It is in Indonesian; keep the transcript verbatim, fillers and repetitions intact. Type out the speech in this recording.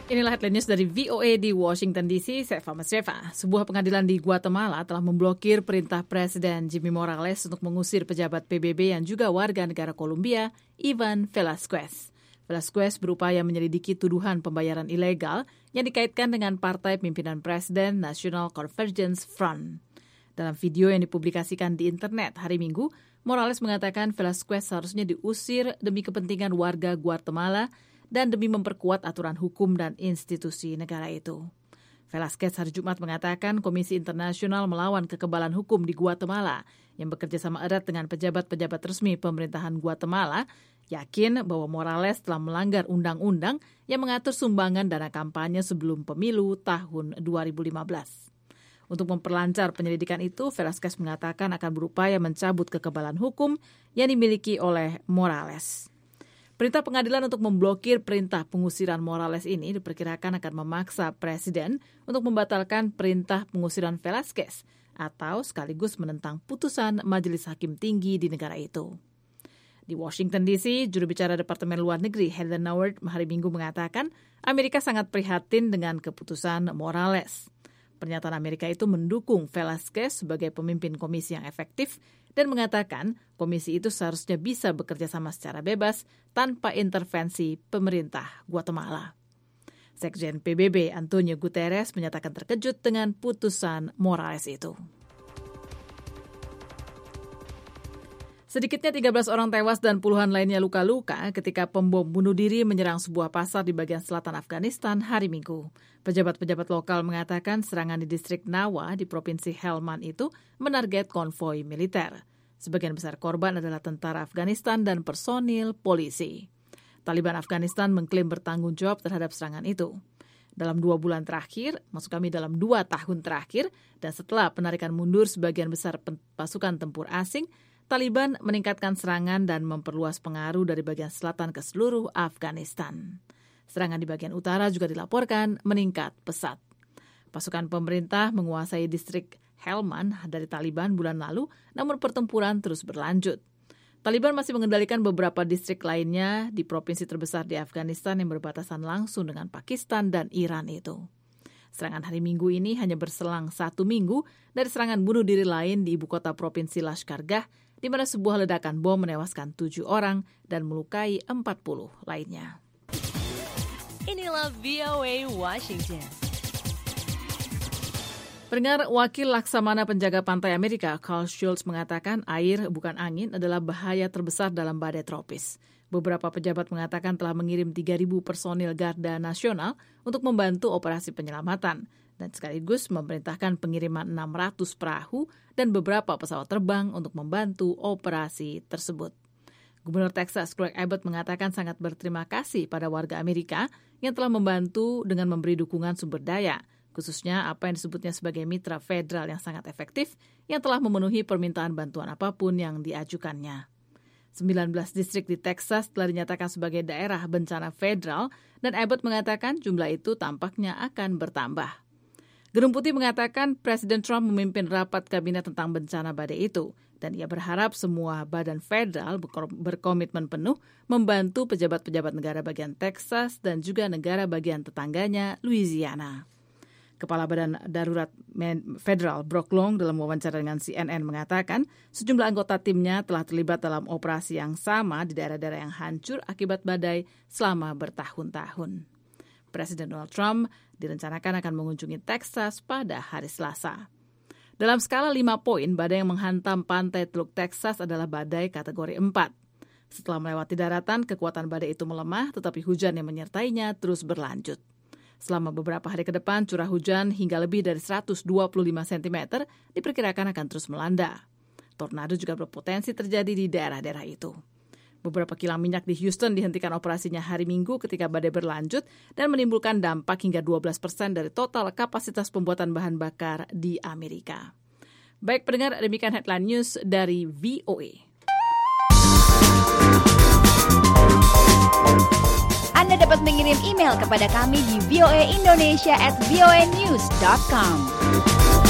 Inilah headline news dari V O A di Washington D C, saya Fama Sreva. Sebuah pengadilan di Guatemala telah memblokir perintah Presiden Jimmy Morales untuk mengusir pejabat P B B yang juga warga negara Kolombia, Ivan Velasquez. Velasquez berupaya menyelidiki tuduhan pembayaran ilegal yang dikaitkan dengan partai pimpinan Presiden National Convergence Front. Dalam video yang dipublikasikan di internet hari Minggu, Morales mengatakan Velasquez seharusnya diusir demi kepentingan warga Guatemala dan demi memperkuat aturan hukum dan institusi negara itu. Velasquez hari Jumat mengatakan Komisi Internasional Melawan Kekebalan Hukum di Guatemala yang bekerja sama erat dengan pejabat-pejabat resmi pemerintahan Guatemala yakin bahwa Morales telah melanggar undang-undang yang mengatur sumbangan dana kampanye sebelum pemilu tahun dua ribu lima belas. Untuk memperlancar penyelidikan itu, Velasquez mengatakan akan berupaya mencabut kekebalan hukum yang dimiliki oleh Morales. Perintah pengadilan untuk memblokir perintah pengusiran Morales ini diperkirakan akan memaksa Presiden untuk membatalkan perintah pengusiran Velasquez atau sekaligus menentang putusan Majelis Hakim Tinggi di negara itu. Di Washington D C, juru bicara Departemen Luar Negeri Heather Nauert hari Minggu mengatakan Amerika sangat prihatin dengan keputusan Morales. Pernyataan Amerika itu mendukung Velasquez sebagai pemimpin komisi yang efektif dan mengatakan komisi itu seharusnya bisa bekerja sama secara bebas tanpa intervensi pemerintah Guatemala. Sekjen P B B Antonio Guterres menyatakan terkejut dengan putusan Morales itu. Sedikitnya tiga belas orang tewas dan puluhan lainnya luka-luka ketika pembom bunuh diri menyerang sebuah pasar di bagian selatan Afghanistan hari Minggu. Pejabat-pejabat lokal mengatakan serangan di distrik Nawa di Provinsi Helmand itu menarget konvoi militer. Sebagian besar korban adalah tentara Afghanistan dan personil polisi. Taliban Afghanistan mengklaim bertanggung jawab terhadap serangan itu. Dalam dua bulan terakhir, maksud kami dalam dua tahun terakhir, dan setelah penarikan mundur sebagian besar pasukan tempur asing, Taliban meningkatkan serangan dan memperluas pengaruh dari bagian selatan ke seluruh Afghanistan. Serangan di bagian utara juga dilaporkan meningkat pesat. Pasukan pemerintah menguasai distrik Helmand dari Taliban bulan lalu, namun pertempuran terus berlanjut. Taliban masih mengendalikan beberapa distrik lainnya di provinsi terbesar di Afghanistan yang berbatasan langsung dengan Pakistan dan Iran itu. Serangan hari Minggu ini hanya berselang satu minggu dari serangan bunuh diri lain di ibu kota provinsi Lashkargah, di mana sebuah ledakan bom menewaskan tujuh orang dan melukai empat puluh lainnya. Inilah V O A Washington. Pendengar, Wakil Laksamana Penjaga Pantai Amerika, Carl Schultz, mengatakan air bukan angin adalah bahaya terbesar dalam badai tropis. Beberapa pejabat mengatakan telah mengirim tiga ribu personil Garda Nasional untuk membantu operasi penyelamatan dan sekaligus memerintahkan pengiriman enam ratus perahu dan beberapa pesawat terbang untuk membantu operasi tersebut. Gubernur Texas Greg Abbott mengatakan sangat berterima kasih pada warga Amerika yang telah membantu dengan memberi dukungan sumber daya, khususnya apa yang disebutnya sebagai mitra federal yang sangat efektif yang telah memenuhi permintaan bantuan apapun yang diajukannya. sembilan belas distrik di Texas telah dinyatakan sebagai daerah bencana federal dan Abbott mengatakan jumlah itu tampaknya akan bertambah. Gedung Putih mengatakan Presiden Trump memimpin rapat kabinet tentang bencana badai itu dan ia berharap semua badan federal berkomitmen penuh membantu pejabat-pejabat negara bagian Texas dan juga negara bagian tetangganya Louisiana. Kepala Badan Darurat Federal Brock Long dalam wawancara dengan C N N mengatakan sejumlah anggota timnya telah terlibat dalam operasi yang sama di daerah-daerah yang hancur akibat badai selama bertahun-tahun. Presiden Donald Trump direncanakan akan mengunjungi Texas pada hari Selasa. Dalam skala lima poin, badai yang menghantam pantai Teluk Texas adalah badai kategori empat. Setelah melewati daratan, kekuatan badai itu melemah, tetapi hujan yang menyertainya terus berlanjut. Selama beberapa hari ke depan, curah hujan hingga lebih dari seratus dua puluh lima sentimeter diperkirakan akan terus melanda. Tornado juga berpotensi terjadi di daerah-daerah itu. Beberapa kilang minyak di Houston dihentikan operasinya hari Minggu ketika badai berlanjut dan menimbulkan dampak hingga dua belas persen dari total kapasitas pembuatan bahan bakar di Amerika. Baik pendengar, demikian headline news dari V O A. Anda dapat mengirim email kepada kami di voaindonesia at voanews dot com.